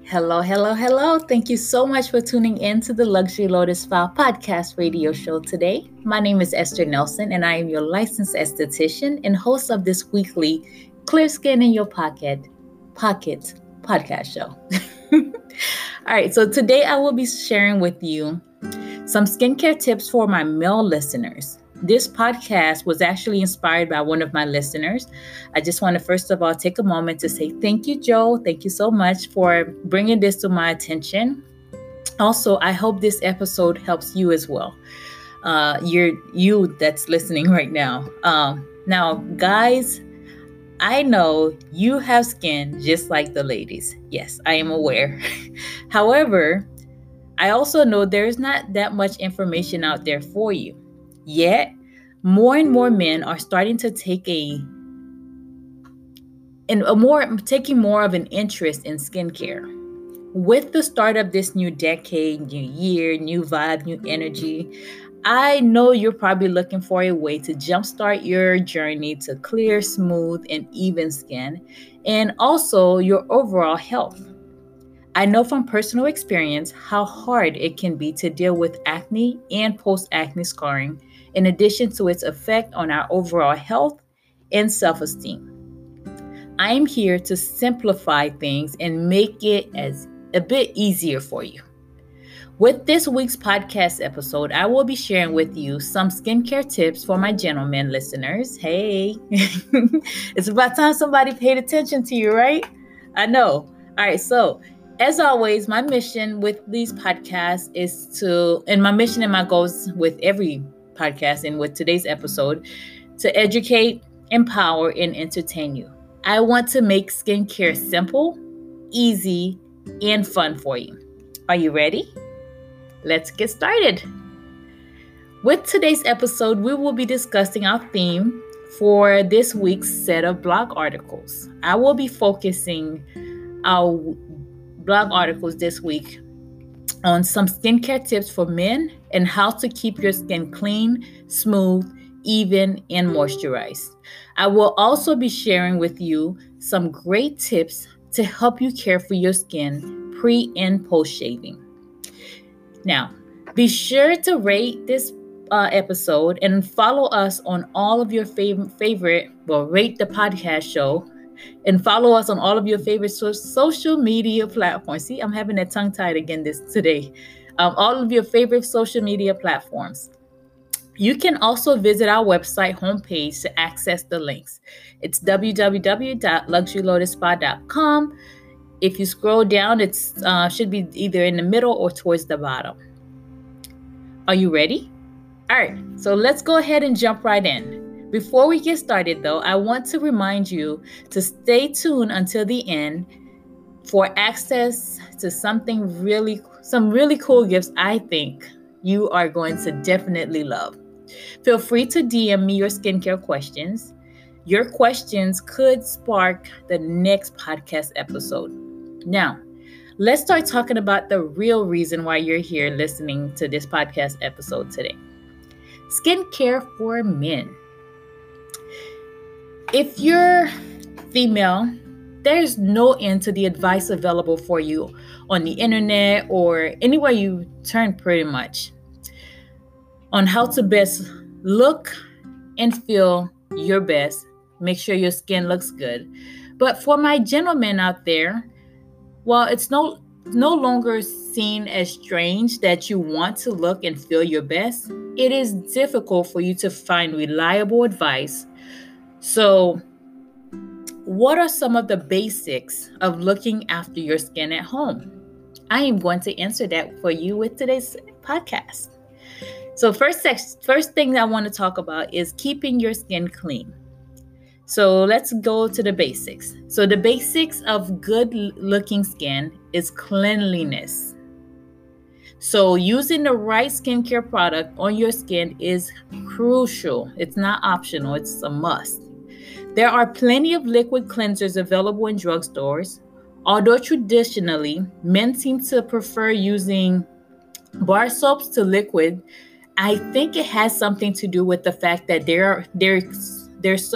Hello, hello, hello. Thank you so much for tuning in to the Luxury Lotus Spa podcast radio show today. My name is Esther Nelson, and I am your licensed esthetician and host of this weekly Clear Skin in Your Pocket podcast show. All right, so today I will be sharing with you some skincare tips for my male listeners. This podcast was actually inspired by one of my listeners. I just want to first of all take a moment to say thank you, Joe. Thank you so much for bringing this to my attention. Also, I hope this episode helps you as well. You that's listening right now. Now, guys, I know you have skin just like the ladies. Yes, I am aware. However, I also know there's not that much information out there for you. Yet, more and more men are starting to taking more of an interest in skincare. With the start of this new decade, new year, new vibe, new energy, I know you're probably looking for a way to jumpstart your journey to clear, smooth, and even skin, and also your overall health. I know from personal experience how hard it can be to deal with acne and post-acne scarring, in addition to its effect on our overall health and self-esteem. I am here to simplify things and make it as a bit easier for you. With this week's podcast episode, I will be sharing with you some skincare tips for my gentlemen listeners. Hey, it's about time somebody paid attention to you, right? I know. All right, so as always, my mission with these podcasts and my mission and my goals with every podcast and with today's episode, to educate, empower, and entertain you. I want to make skincare simple, easy, and fun for you. Are you ready? Let's get started. With today's episode, we will be discussing our theme for this week's set of blog articles. I will be focusing our blog articles this week on some skincare tips for men and how to keep your skin clean, smooth, even, and moisturized. I will also be sharing with you some great tips to help you care for your skin pre and post shaving. Now, be sure to rate this episode and follow us on all of your rate the podcast show. And follow us on all of your favorite social media platforms. See, I'm having that tongue-tied again today. All of your favorite social media platforms. You can also visit our website homepage to access the links. It's www.luxurylotusspa.com. If you scroll down, it should be either in the middle or towards the bottom. Are you ready? All right, so let's go ahead and jump right in. Before we get started, though, I want to remind you to stay tuned until the end for access to some really cool gifts I think you are going to definitely love. Feel free to DM me your skincare questions. Your questions could spark the next podcast episode. Now, let's start talking about the real reason why you're here listening to this podcast episode today. Skincare for men. If you're female, there's no end to the advice available for you on the internet or anywhere you turn pretty much on how to best look and feel your best. Make sure your skin looks good. But for my gentlemen out there, while it's no longer seen as strange that you want to look and feel your best, it is difficult for you to find reliable advice. So, what are some of the basics of looking after your skin at home? I am going to answer that for you with today's podcast. So, first thing I want to talk about is keeping your skin clean. So, let's go to the basics. So, the basics of good looking skin is cleanliness. So, using the right skincare product on your skin is crucial. It's not optional, it's a must. There are plenty of liquid cleansers available in drugstores. Although traditionally, men seem to prefer using bar soaps to liquid, I think it has something to do with the fact that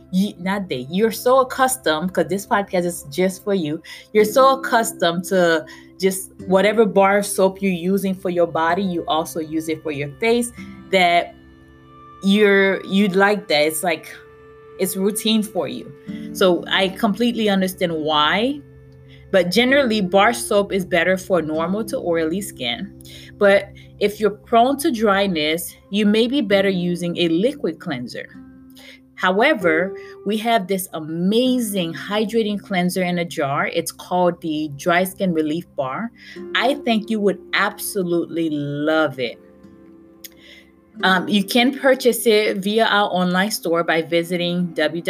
you're so accustomed, because this podcast is just for you. You're so accustomed to just whatever bar soap you're using for your body, you also use it for your face, that you'd like that. It's like it's routine for you. So I completely understand why. But generally, bar soap is better for normal to oily skin. But if you're prone to dryness, you may be better using a liquid cleanser. However, we have this amazing hydrating cleanser in a jar. It's called the Dry Skin Relief Bar. I think you would absolutely love it. You can purchase it via our online store by visiting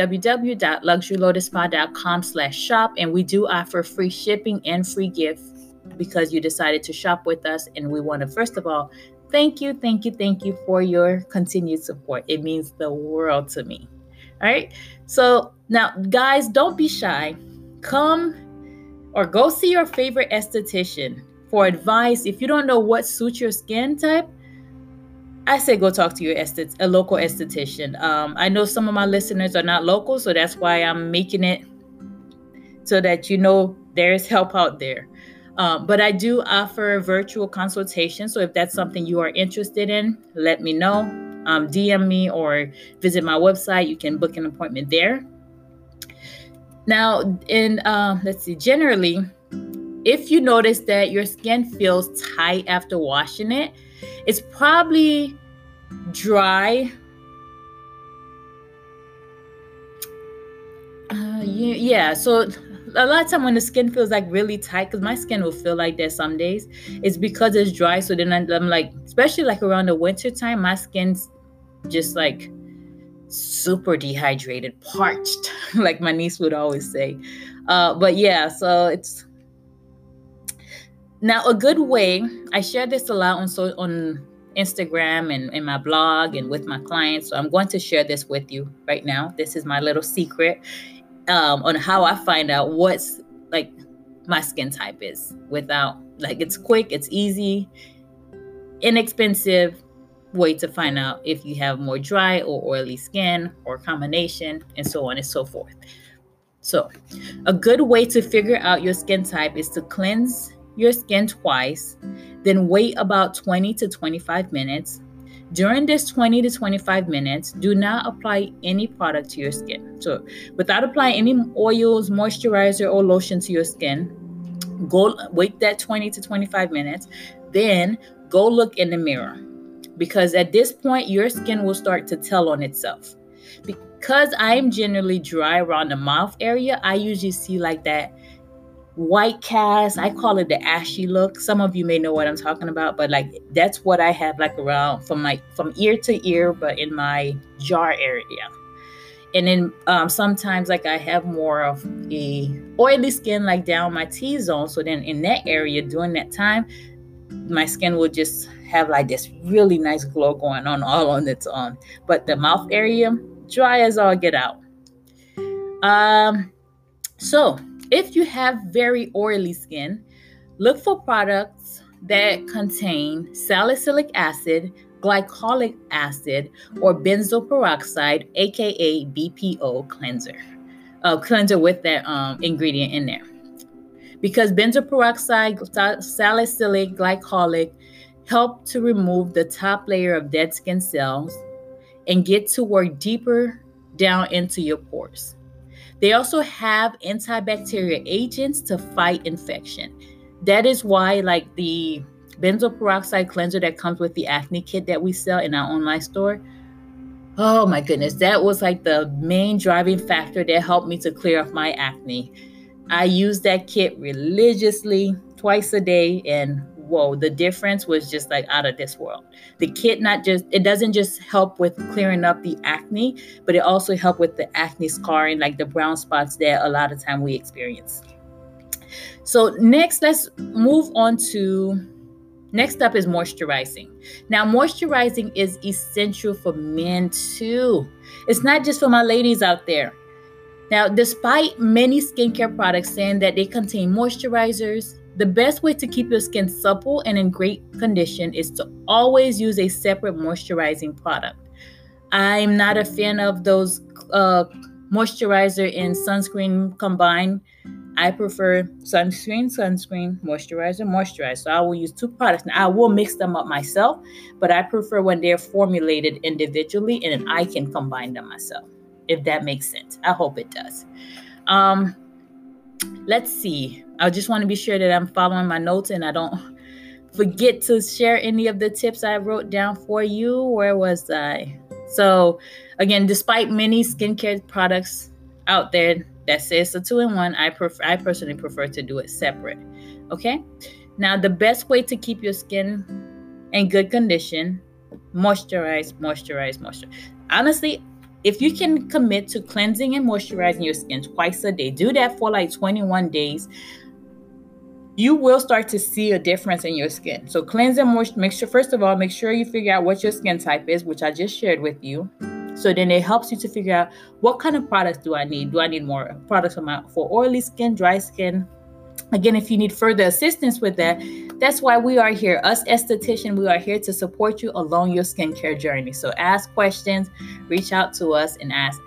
www.luxurylotusspa.com/shop. And we do offer free shipping and free gift because you decided to shop with us. And we want to, first of all, thank you for your continued support. It means the world to me. All right. So now, guys, don't be shy. Come or go see your favorite esthetician for advice. If you don't know what suits your skin type, I say go talk to a local esthetician. I know some of my listeners are not local, so that's why I'm making it so that you know there's help out there. But I do offer virtual consultation. So if that's something you are interested in, let me know. DM me or visit my website. You can book an appointment there. Now, generally, if you notice that your skin feels tight after washing it, it's probably dry. So a lot of time when the skin feels like really tight, because my skin will feel like that some days, it's because it's dry. So then I'm like, especially like around the winter time, my skin's just like super dehydrated, parched, like my niece would always say. But yeah, so it's now a good way. I share this a lot on Instagram and in my blog and with my clients. So I'm going to share this with you right now. This is my little secret on how I find out what's like my skin type is without, like, it's quick, it's easy, inexpensive way to find out if you have more dry or oily skin or combination and so on and so forth. So a good way to figure out your skin type is to cleanse your skin twice, then wait about 20 to 25 minutes. During this 20 to 25 minutes, do not apply any product to your skin. So without applying any oils, moisturizer, or lotion to your skin, go wait that 20 to 25 minutes, then go look in the mirror. Because at this point, your skin will start to tell on itself. Because I'm generally dry around the mouth area, I usually see like that white cast. I call it the ashy look. Some of you may know what I'm talking about, but like that's what I have like around from ear to ear, but in my jaw area. And then sometimes like I have more of a oily skin like down my T-zone. So then in that area during that time, my skin will just have like this really nice glow going on all on its own. But the mouth area, dry as all get out. So if you have very oily skin, look for products that contain salicylic acid, glycolic acid, or benzoyl peroxide, aka BPO cleanser. Cleanser with that ingredient in there. Because benzoyl peroxide, salicylic, glycolic help to remove the top layer of dead skin cells and get to work deeper down into your pores. They also have antibacterial agents to fight infection. That is why like the benzoyl peroxide cleanser that comes with the acne kit that we sell in our online store, oh my goodness, that was like the main driving factor that helped me to clear off my acne. I use that kit religiously twice a day, and whoa, the difference was just like out of this world. The kit it doesn't just help with clearing up the acne, but it also helps with the acne scarring, like the brown spots that a lot of time we experience. So next, let's move on to, next up is moisturizing. Now, moisturizing is essential for men too. It's not just for my ladies out there. Now, despite many skincare products saying that they contain moisturizers, the best way to keep your skin supple and in great condition is to always use a separate moisturizing product. I'm not a fan of those moisturizer and sunscreen combined, I prefer sunscreen, moisturizer. So I will use two products. Now I will mix them up myself, but I prefer when they're formulated individually and then I can combine them myself, if that makes sense. I hope it does. Let's see. I just want to be sure that I'm following my notes and I don't forget to share any of the tips I wrote down for you. Where was I? So again, despite many skincare products out there that says a 2-in-1, I personally prefer to do it separate. Okay. Now, the best way to keep your skin in good condition, moisturize. Honestly, if you can commit to cleansing and moisturizing your skin twice a day, do that for like 21 days. You will start to see a difference in your skin. So cleanse and moisturize. First of all, make sure you figure out what your skin type is, which I just shared with you. So then it helps you to figure out what kind of products do I need? Do I need more products for oily skin, dry skin? Again, if you need further assistance with that, that's why we are here. Us estheticians, we are here to support you along your skincare journey. So ask questions, reach out to us and ask.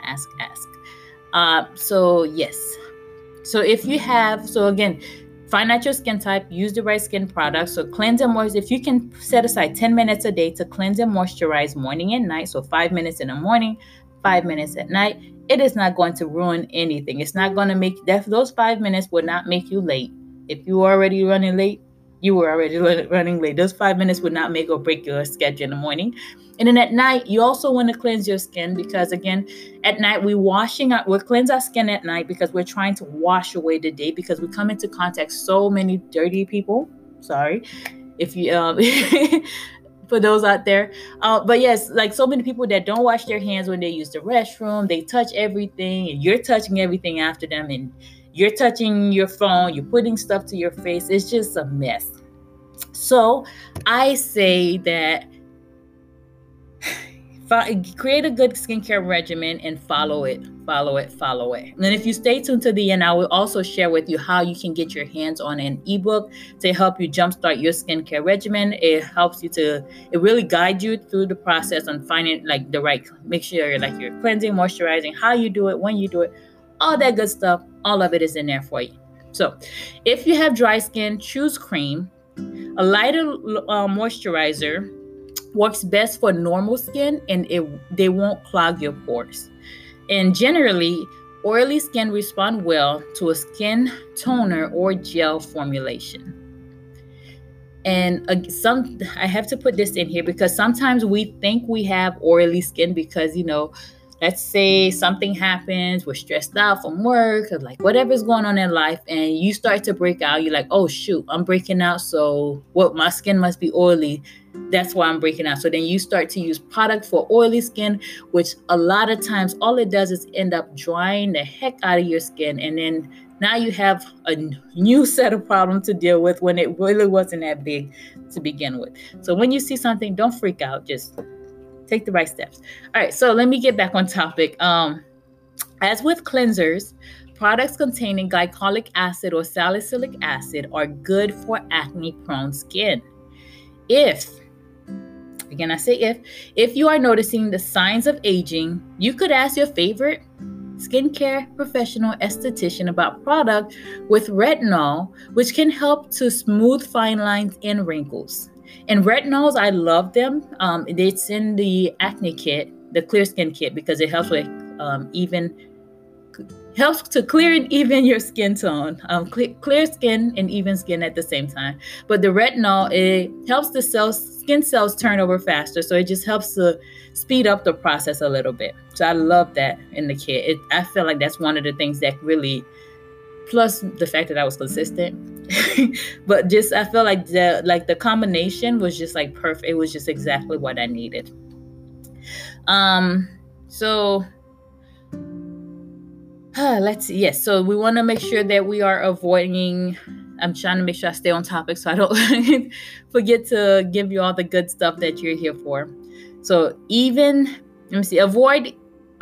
So yes. So if you have, so again, find out your skin type, use the right skin product. So cleanse and moisturize. If you can set aside 10 minutes a day to cleanse and moisturize morning and night, so 5 minutes in the morning, 5 minutes at night, it is not going to ruin anything. It's not going to make, those 5 minutes will not make you late. If you were already running late, you were already running late. Those 5 minutes would not make or break your schedule in the morning. And then at night, you also want to cleanse your skin because, again, at night, we'll cleanse our skin at night because we're trying to wash away the day because we come into contact so many dirty people. Sorry. If you, for those out there. But yes, like so many people that don't wash their hands when they use the restroom, they touch everything and you're touching everything after them and you're touching your phone, you're putting stuff to your face. It's just a mess. So I say that create a good skincare regimen and follow it. And then if you stay tuned to the end, I will also share with you how you can get your hands on an ebook to help you jumpstart your skincare regimen. It helps you it really guides you through the process on finding like the right, make sure like you're cleansing, moisturizing, how you do it, when you do it, all that good stuff. All of it is in there for you. So if you have dry skin, choose cream. A lighter moisturizer works best for normal skin and they won't clog your pores. And generally, oily skin respond well to a skin toner or gel formulation. And I have to put this in here because sometimes we think we have oily skin because, let's say something happens, we're stressed out from work, or like whatever's going on in life, and you start to break out. You're like, oh, shoot, I'm breaking out. So my skin must be oily. That's why I'm breaking out. So then you start to use product for oily skin, which a lot of times all it does is end up drying the heck out of your skin. And then now you have a new set of problems to deal with when it really wasn't that big to begin with. So when you see something, don't freak out. Just take the right steps. All right, so let me get back on topic. As with cleansers, products containing glycolic acid or salicylic acid are good for acne-prone skin. If you are noticing the signs of aging, you could ask your favorite skincare professional esthetician about product with retinol, which can help to smooth fine lines and wrinkles. And retinols, I love them. It's in the acne kit, the clear skin kit, because it helps with helps to clear and even your skin tone. Clear skin and even skin at the same time. But the retinol, it helps the skin cells turn over faster. So it just helps to speed up the process a little bit. So I love that in the kit. I feel like that's one of the things that really, plus the fact that I was consistent. But just I feel like the combination was just like perfect. It was just exactly what I needed. So let's see. Yes, so we want to make sure that we are avoiding. I'm trying to make sure I stay on topic so I don't forget to give you all the good stuff that you're here for. So avoid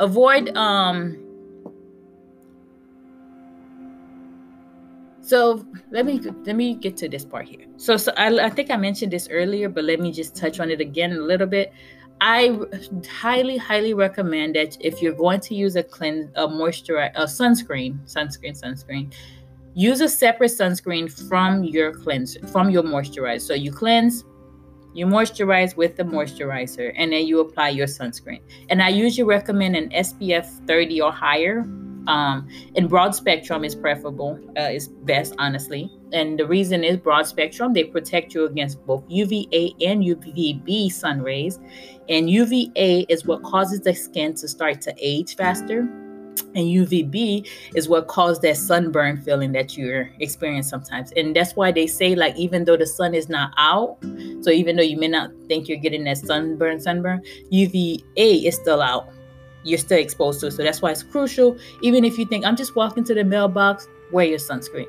So let me get to this part here. So I think I mentioned this earlier, but let me just touch on it again a little bit. I highly recommend that if you're going to use a sunscreen, use a separate sunscreen from your cleanser, from your moisturizer. So you cleanse, you moisturize with the moisturizer, and then you apply your sunscreen. And I usually recommend an SPF 30 or higher. And broad spectrum is preferable, is best, honestly. And the reason is broad spectrum, they protect you against both UVA and UVB sun rays. And UVA is what causes the skin to start to age faster. And UVB is what causes that sunburn feeling that you're experiencing sometimes. And that's why they say, like, even though the sun is not out, so even though you may not think you're getting that sunburn, UVA is still out. You're still exposed to it. So that's why it's crucial. Even if you think, I'm just walking to the mailbox, wear your sunscreen.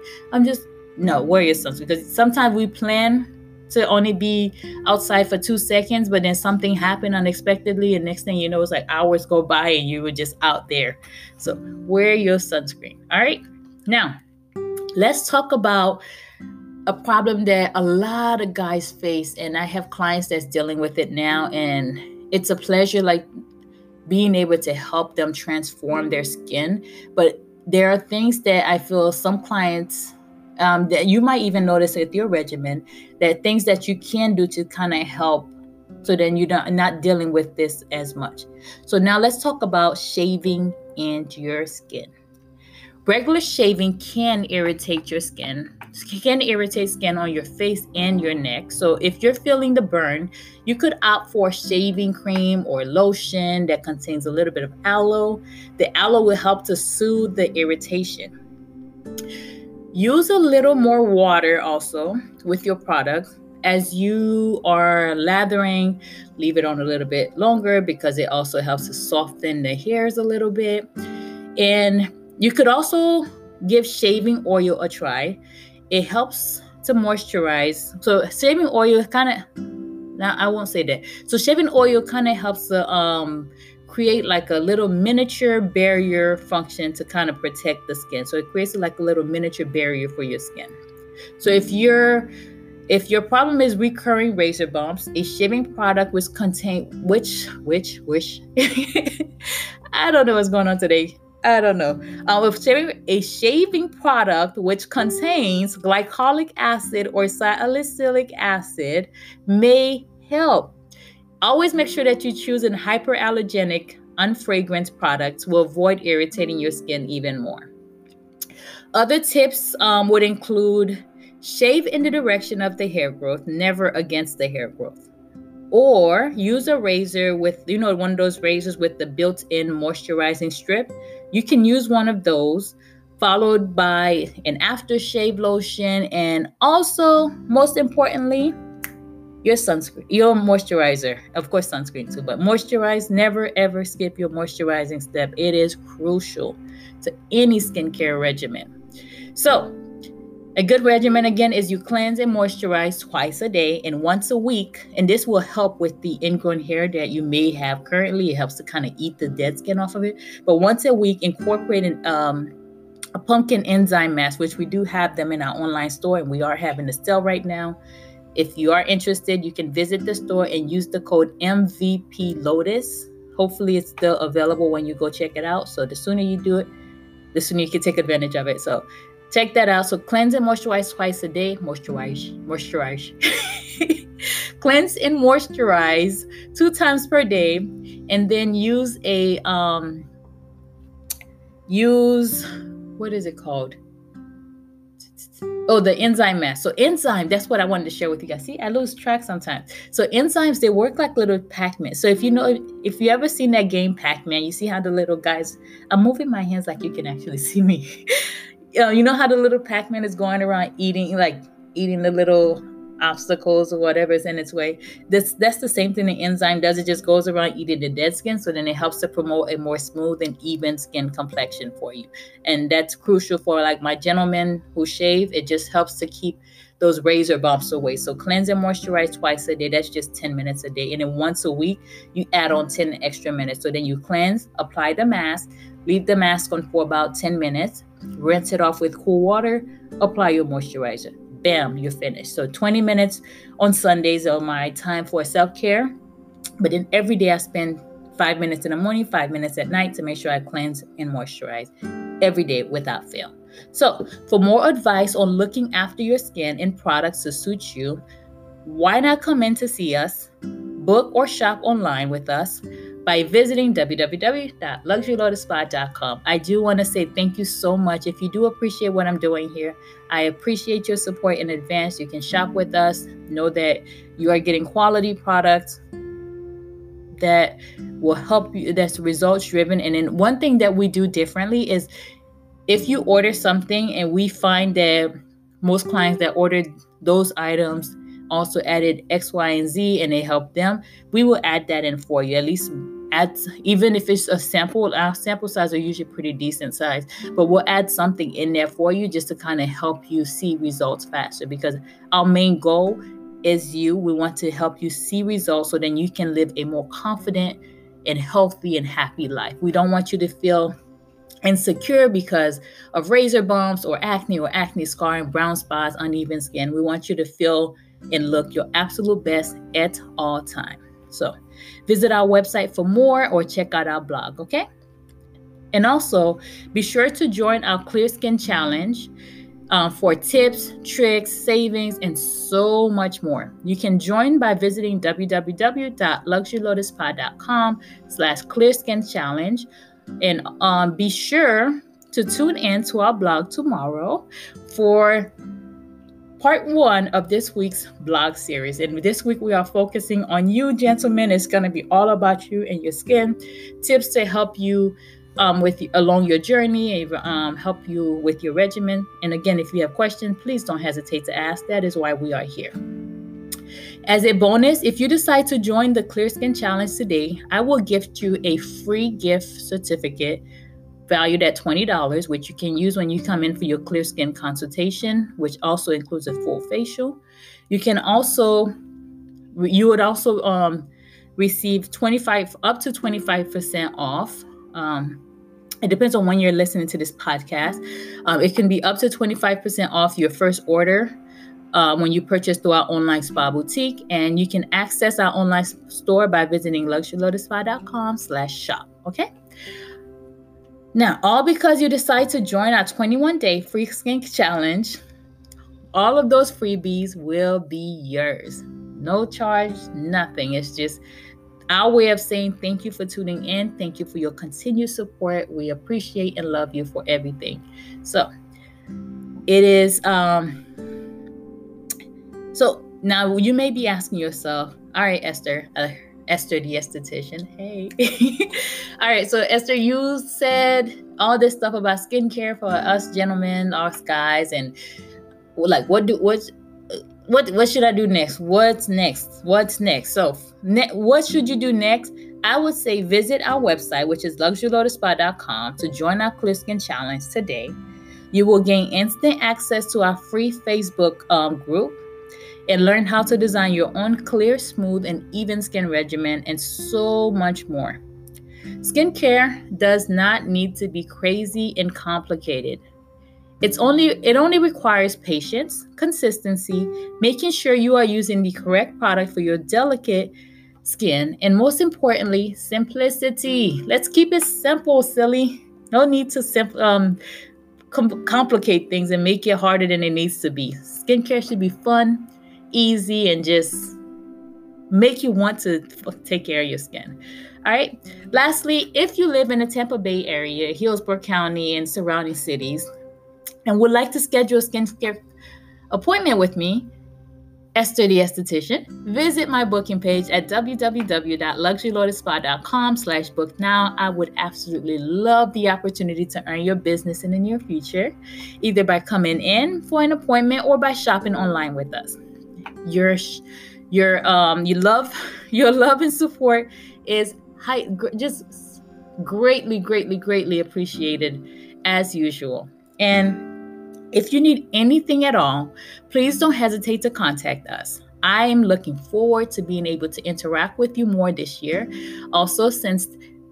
Wear your sunscreen. Because sometimes we plan to only be outside for 2 seconds, but then something happened unexpectedly, and next thing you know, it's like hours go by and you were just out there. So wear your sunscreen. All right. Now, let's talk about a problem that a lot of guys face, and I have clients that's dealing with it now, and it's a pleasure, like, being able to help them transform their skin. But there are things that I feel some clients that you might even notice with your regimen, that things that you can do to kind of help, so then you're not dealing with this as much. So now let's talk about shaving into your skin. Regular shaving can irritate your skin. It can irritate skin on your face and your neck. So if you're feeling the burn, you could opt for shaving cream or lotion that contains a little bit of aloe. The aloe will help to soothe the irritation. Use a little more water also with your product. As you are lathering, leave it on a little bit longer because it also helps to soften the hairs a little bit. And you could also give shaving oil a try. It helps to moisturize. So shaving oil now I won't say that. So shaving oil kind of helps to create like a little miniature barrier function to kind of protect the skin. So it creates like a little miniature barrier for your skin. So if your problem is recurring razor bumps, a shaving product which I don't know what's going on today. I don't know. A shaving product which contains glycolic acid or salicylic acid may help. Always make sure that you choose a hyperallergenic, unfragrant product to avoid irritating your skin even more. Other tips would include shave in the direction of the hair growth, never against the hair growth. Or use a razor with, one of those razors with the built-in moisturizing strip. You can use one of those, followed by an aftershave lotion, and also, most importantly, your sunscreen, your moisturizer. Of course, sunscreen too, but moisturize. Never, ever skip your moisturizing step. It is crucial to any skincare regimen. So, a good regimen, again, is you cleanse and moisturize twice a day and once a week. And this will help with the ingrown hair that you may have currently. It helps to kind of eat the dead skin off of it. But once a week, incorporate a pumpkin enzyme mask, which we do have them in our online store, and we are having a sale right now. If you are interested, you can visit the store and use the code MVP Lotus. Hopefully it's still available when you go check it out. So the sooner you do it, the sooner you can take advantage of it. So check that out. So cleanse and moisturize twice a day. Moisturize. Cleanse and moisturize 2 times per day. And then use what is it called? Oh, the enzyme mask. So enzyme, that's what I wanted to share with you guys. See, I lose track sometimes. So enzymes, they work like little Pac-Man. So if you ever seen that game Pac-Man, you see how the little guys, I'm moving my hands like you can actually see me. You know how the little Pac-Man is going around eating the little obstacles or whatever is in its way. That's the same thing the enzyme does. It just goes around eating the dead skin. So then it helps to promote a more smooth and even skin complexion for you. And that's crucial for like my gentlemen who shave. It just helps to keep those razor bumps away. So cleanse and moisturize twice a day. That's just 10 minutes a day. And then once a week, you add on 10 extra minutes. So then you cleanse, apply the mask, leave the mask on for about 10 minutes, rinse it off with cool water, apply your moisturizer. Bam, you're finished. So 20 minutes on Sundays are my time for self-care. But then every day I spend 5 minutes in the morning, 5 minutes at night to make sure I cleanse and moisturize every day without fail. So for more advice on looking after your skin and products to suit you, why not come in to see us, book or shop online with us by visiting www.luxurylotusspa.com. I do want to say thank you so much. If you do appreciate what I'm doing here, I appreciate your support in advance. You can shop with us. Know that you are getting quality products that will help you, that's results driven. And then one thing that we do differently is if you order something and we find that most clients that ordered those items also added X, Y, and Z and they help them, we will add that in for you. At least even if it's a sample, our sample size are usually pretty decent size, but we'll add something in there for you just to kind of help you see results faster, because our main goal is we want to help you see results so then you can live a more confident and healthy and happy life. We don't want you to feel insecure because of razor bumps or acne scarring, brown spots, uneven skin. We want you to feel and look your absolute best at all times. So visit our website for more or check out our blog, okay? And also be sure to join our Clear Skin Challenge for tips, tricks, savings, and so much more. You can join by visiting www.luxurylotusspa.com/clearskinchallenge. And be sure to tune in to our blog tomorrow for part 1 of this week's blog series. And this week we are focusing on you, gentlemen. It's going to be all about you and your skin, tips to help you along your journey, and help you with your regimen. And again, if you have questions, please don't hesitate to ask. That is why we are here. As a bonus, if you decide to join the Clear Skin Challenge today, I will gift you a free gift certificate valued at $20, which you can use when you come in for your clear skin consultation, which also includes a full facial. You would also receive up to 25% off. It depends on when you're listening to this podcast. It can be up to 25% off your first order when you purchase through our online spa boutique. And you can access our online store by visiting luxurylotusspa.com/shop. Okay? Now, all because you decide to join our 21-day free skin challenge, all of those freebies will be yours. No charge, nothing. It's just our way of saying thank you for tuning in. Thank you for your continued support. We appreciate and love you for everything. So it is, so now you may be asking yourself, all right, Esther the esthetician. Hey. All right. So Esther, you said all this stuff about skincare for us gentlemen, us guys, and like, what should I do next? What's next? So what should you do next? I would say visit our website, which is luxurylotusspa.com, to join our Clear Skin Challenge today. You will gain instant access to our free Facebook group and learn how to design your own clear, smooth, and even skin regimen, and so much more. Skincare does not need to be crazy and complicated. It only requires patience, consistency, making sure you are using the correct product for your delicate skin, and most importantly, simplicity. Let's keep it simple, silly. No need to complicate things and make it harder than it needs to be. Skincare should be fun, easy, and just make you want to take care of your skin. All right. Lastly, if you live in the Tampa Bay area, Hillsborough County, and surrounding cities, and would like to schedule a skincare appointment with me, Esther the Esthetician, visit my booking page at www.luxurylotusspa.com/book now. I would absolutely love the opportunity to earn your business in the near future, either by coming in for an appointment or by shopping online with us. Your love and support is just greatly appreciated as usual. And if you need anything at all, please don't hesitate to contact us. I am looking forward to being able to interact with you more this year. Also, since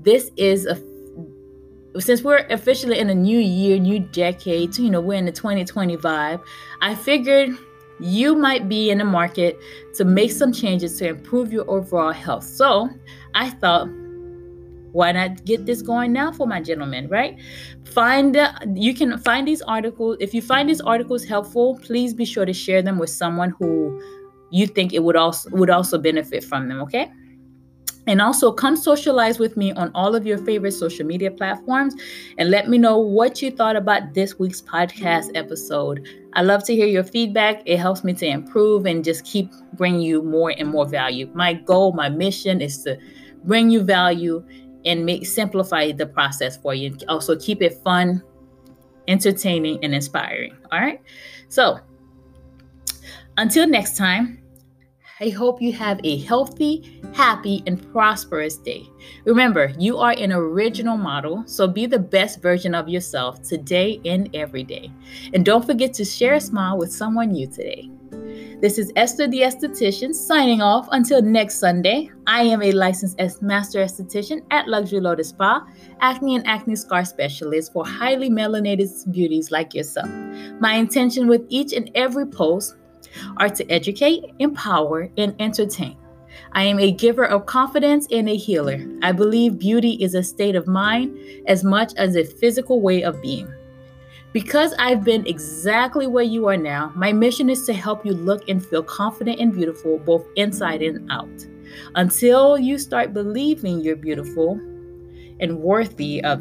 we're officially in a new year, new decade, we're in the 2020 vibe, I figured you might be in the market to make some changes to improve your overall health. So I thought, why not get this going now for my gentlemen, right? You can find these articles. If you find these articles helpful, please be sure to share them with someone who you think it would also benefit from them, okay? And also come socialize with me on all of your favorite social media platforms and let me know what you thought about this week's podcast episode. I love to hear your feedback. It helps me to improve and just keep bringing you more and more value. My goal, my mission is to bring you value and simplify the process for you. Also keep it fun, entertaining, and inspiring. All right. So until next time, I hope you have a healthy, happy, and prosperous day. Remember, you are an original model, so be the best version of yourself today and every day. And don't forget to share a smile with someone new today. This is Esther the Esthetician signing off until next Sunday. I am a licensed master esthetician at Luxury Lotus Spa, acne and acne scar specialist for highly melanated beauties like yourself. My intention with each and every post are to educate, empower, and entertain. I am a giver of confidence and a healer. I believe beauty is a state of mind as much as a physical way of being. Because I've been exactly where you are now, my mission is to help you look and feel confident and beautiful both inside and out. Until you start believing you're beautiful and worthy of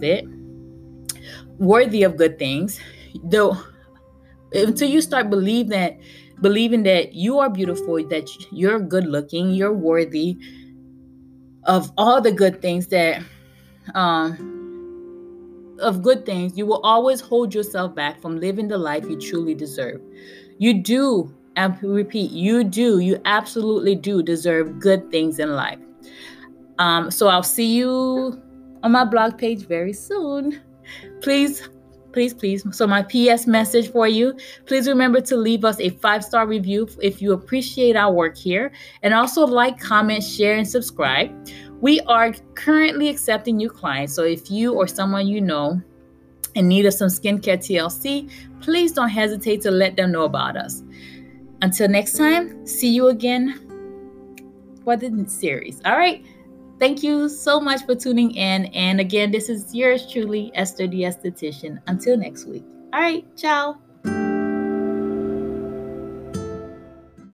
good things, until you start believing that you are beautiful, that you're good looking, you're worthy of all the good things you will always hold yourself back from living the life you truly deserve. You do, and repeat, you absolutely do deserve good things in life. So I'll see you on my blog page very soon. Please. So my PS message for you, please remember to leave us a 5-star review if you appreciate our work here. And also like, comment, share, and subscribe. We are currently accepting new clients. So if you or someone you know in need of some skincare TLC, please don't hesitate to let them know about us. Until next time, see you again for the series. All right. Thank you so much for tuning in. And again, this is yours truly, Esther the Esthetician. Until next week. All right. Ciao.